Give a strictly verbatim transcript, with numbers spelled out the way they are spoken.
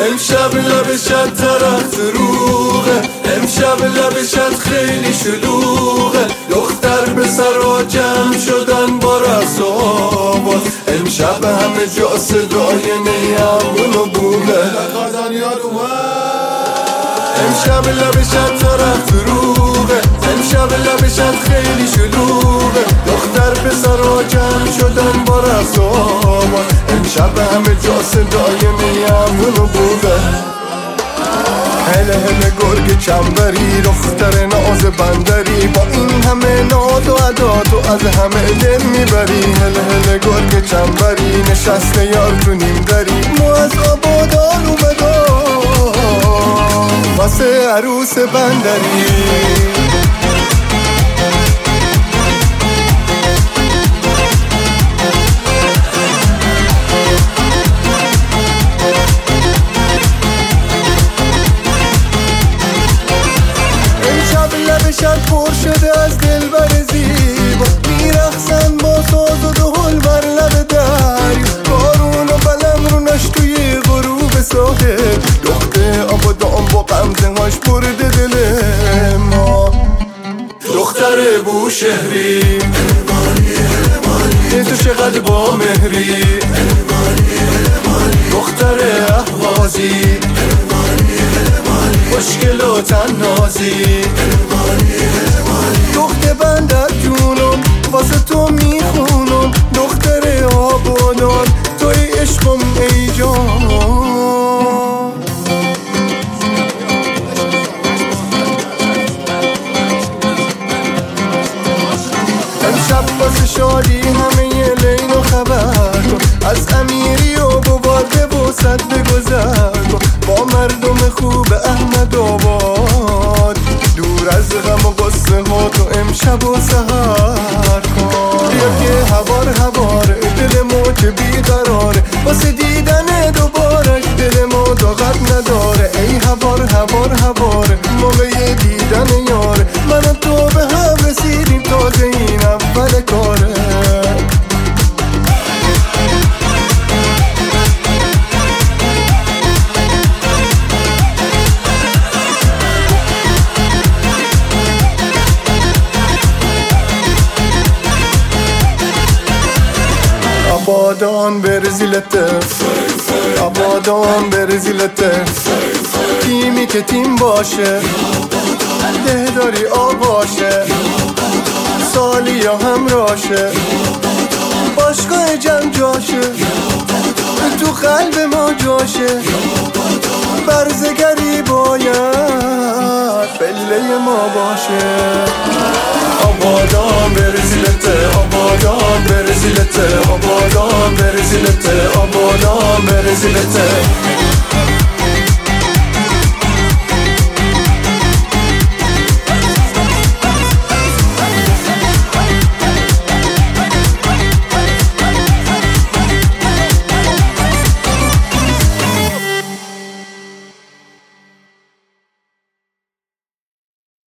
امشب لبشت ترخت روغه، امشب لبشت خیلی شلوغه. دختر به سرا جمع شدن با رقص و آواز، امشب همه جا صدای نیمون و بوغه. امشب لبشت ترخت روغه، امشب لبشت خیلی شلوغه. دختر به سرا جمع شدن با رقص و آواز، امشب همه جا صدای نیمون و بوغه. هله هله گرگ چنبری، دختر ناز بندری، با این همه ناز و ادا تو از همه دل میبری. هله هله گرگ چنبری، نشسته یار تو نیم دری، ما از آبادان اومدم واسه عروس بندری. لبشت پر شده از دلبر زیبا، میرقصن با ساز و دهل بر لب دریا. بارون و بلم رونش توی غروب ساحل، دختر آبادان با غمزه هاش برده دل ما. دختر بوشهری تو چقدر با مهری، دختر اهوازی خوشگل و تنازی. دختر بندر جونم واسه تو میخونم، دختر آبادان توی عشقم ای جان. امشب واسه شادی همه ی لین و خبر کن، از امیری و بوارده و صد بگذر کن. با مردم خوب احمد آباد، دور از غم و غصه ها تو امشب و سحر کن. بیا که هوار هوار دل ما که بیقراره، واسه دیدن دوباره دل ما طاقت نداره. ای هوار هوار هوار موقع دیدن یاره، من و تو به هم رسیدیم تازه این اول کاره. آبادان برزیلته، آبادان برزیلته، تیمی که تیم باشه دهداری آباشه، سالی یا همراشه، باشگاه جمع جاشه، تو قلب ما جاشه. برزگری باید پله ما باشه. آبادان برزیلته، آبادان برزیلته، آبادان برزیلته، آبادان برزیلته.